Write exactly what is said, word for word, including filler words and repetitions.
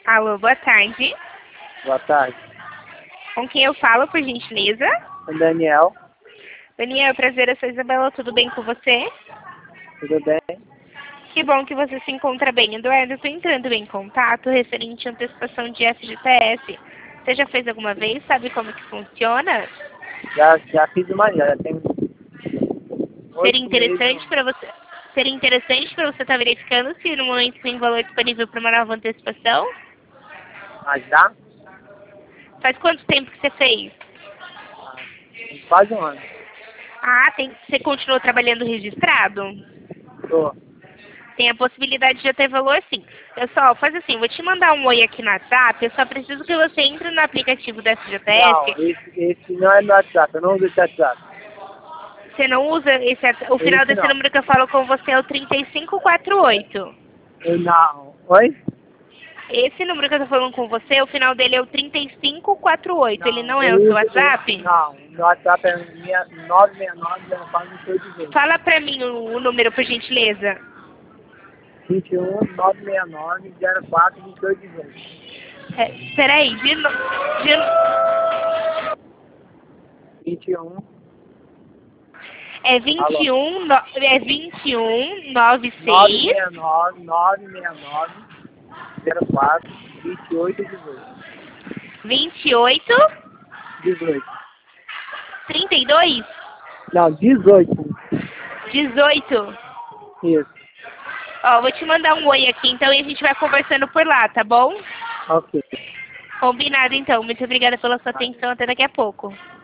Alô, boa tarde. Boa tarde. Com quem eu falo, por gentileza? O Daniel. Daniel, prazer, eu sou Isabela, tudo bem com você? Tudo bem? Que bom que você se encontra bem. Eduardo, eu estou entrando em contato referente à antecipação de F G T S. Você já fez alguma vez? Sabe como que funciona? Já, já fiz uma, já, já tem Seria oito interessante meses. para você... Seria interessante para você estar verificando se no momento tem valor disponível para uma nova antecipação? Mas já? Faz quanto tempo que você fez? Ah, quase um ano. Ah, tem... você continuou trabalhando registrado? Tô. Tem a possibilidade de já ter valor, sim. Pessoal, faz assim, vou te mandar um oi aqui no WhatsApp, eu só preciso que você entre no aplicativo da F G T Não, S. esse, esse não é no WhatsApp, eu não uso esse WhatsApp. Você não usa esse... O final Esse desse não. número que eu falo com você é o trinta e cinco quarenta e oito. Eu não. Oi? Esse número que eu tô falando com você, o final dele é o trinta e cinco quarenta e oito. Ele Não, não é eu o seu uso WhatsApp? esse. Não, no WhatsApp é minha nove seis nove zero quatro dois oito dezoito. Fala pra mim o, o número, por gentileza. vinte e um, nove seis nove, zero quatro, dois oito dezoito. É, peraí, de novo. De... vinte e um. É vinte Alô? e um, no... é vinte e um, nove nove seis, seis nove, nove seis nove, zero quatro, vinte e oito dezoito. vinte e oito, dezoito. trinta e dois, Não, dezoito. dezoito. Isso. Ó, vou te mandar um oi aqui, então, e a gente vai conversando por lá, tá bom? Ok. Combinado, então. Muito obrigada pela sua atenção. Até daqui a pouco.